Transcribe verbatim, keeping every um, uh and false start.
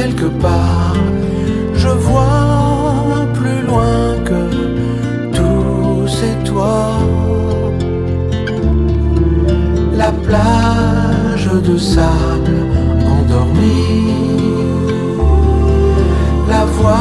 quelque part. Je vois plus loin que tous ces toits. La plage de sable endormie, la voix